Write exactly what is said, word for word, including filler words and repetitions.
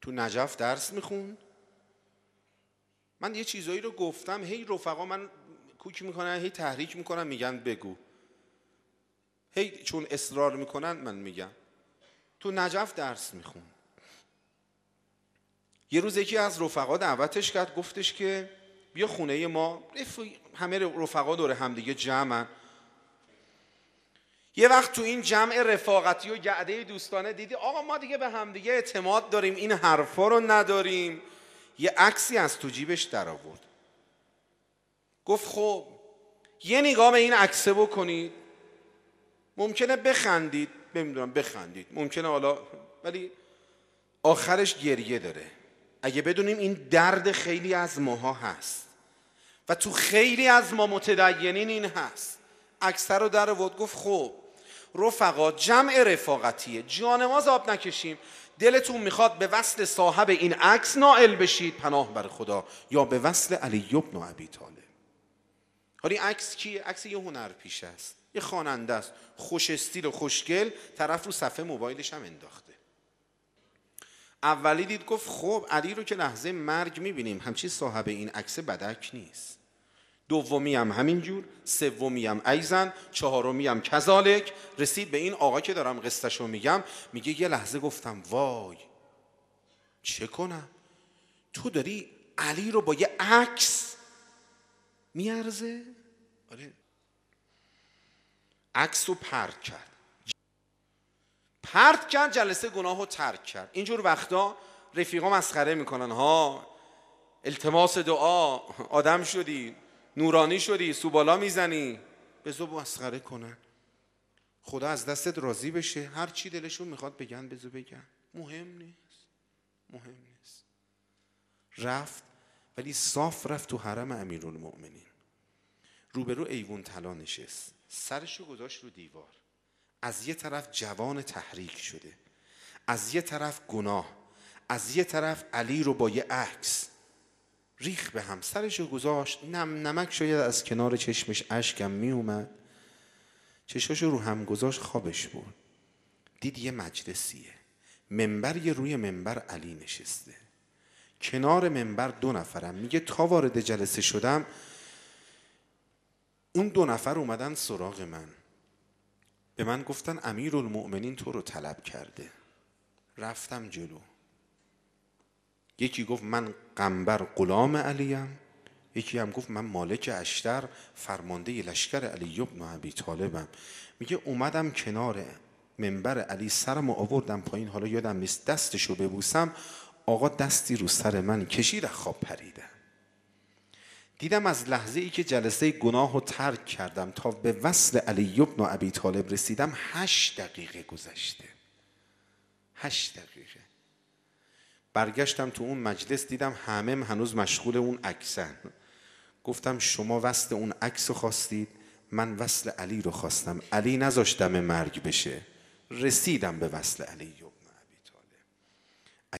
تو نجف درس میخوند. من یه چیزایی رو گفتم، هی رفقا من کوک میکنن، هی تحریک میکنن، میگن بگو. هی چون اصرار میکنن من میگم. تو نجف درس میخوند. یه روز یکی از رفقا دعوتش کرد، گفتش که بیا خونه ما، همه رفقا دور همدیگه جمعن. یه وقت تو این جمع رفاقتی و گعده دوستانه دیدی آقا ما دیگه به همدیگه اعتماد داریم، این حرفا رو نداریم. یه عکسی از تو جیبش در آورد، گفت خب یه نگاه به این عکسه بکنید، ممکنه بخندید، نمیدونم بخندید، ممکنه حالا، ولی آخرش گریه داره. اگه بدونیم این درد خیلی از ماها هست و تو خیلی از ما متدینین این هست. عکس رو در آورد، گفت خب رفقا جمع رفاقتیه، جانماز آب نکشیم، دلتون میخواد به وصل صاحب این عکس نائل بشید، پناه بر خدا، یا به وصل علی بن ابی طالب. حالا این عکس کیه؟ عکس یه هنرپیشه است، یه خواننده است، خوش استیل و خوشگل، طرف رو صفحه موبایلش هم انداخته. اولی دید گفت خب علی رو که لحظه مرگ میبینیم، همچی صاحب این عکس بدک نیست. دومی هم همینجور، سومی هم ایزن، چهارمی هم کذالک. رسید به این آقا که دارم قصهشو میگم، میگه یه لحظه گفتم وای چه کنم، تو داری علی رو با یه عکس میارزه؟ آره. عکس رو پرت کرد، پرت کرد، جلسه گناه رو ترک کرد. اینجور وقتا رفیقا مسخره میکنن، ها التماس دعا، آدم شدی، نورانی شدی، سوبالا میزنی، بذار مسخره کنن. خدا از دستت راضی بشه، هر چی دلشون میخواد بگن بذار بگن، مهم نیست، مهم نیست. رفت، ولی صاف رفت تو حرم امیرالمؤمنین، روبرو ایوون طلا نشست، سرشو گذاشت رو دیوار. از یه طرف جوان تحریک شده، از یه طرف گناه، از یه طرف علی رو با یه عکس، ریخ به هم، سرشو گذاشت، نم نمک شاید از کنار چشمش اشکم می اومد، چشاشو رو هم گذاشت، خوابش برد. دید یه مجلسیه، منبری روی منبر علی نشسته، کنار منبر دو نفرم. میگه تا وارد جلسه شدم اون دو نفر اومدن سراغ من، به من گفتن امیرالمؤمنین تو رو طلب کرده. رفتم جلو، یکی گفت من قنبر غلام علیم، یکی هم گفت من مالک اشتر فرمانده لشکر علی بن ابی طالبم. میگه اومدم کنار منبر علی، سرمو آوردم پایین، حالا یادم نیست دستشو ببوسم، آقا دستی رو سر من کشید، از خواب پریدم. دیدم از لحظه ای که جلسه گناه رو ترک کردم تا به وصل علی بن ابی طالب رسیدم هشت دقیقه گذشته. هشت دقیقه. برگشتم تو اون مجلس، دیدم همه هنوز مشغول اون عکسن. گفتم شما وصل اون عکس رو خواستید، من وصل علی رو خواستم. علی نذاشت دم مرگ بشه، رسیدم به وصل علی.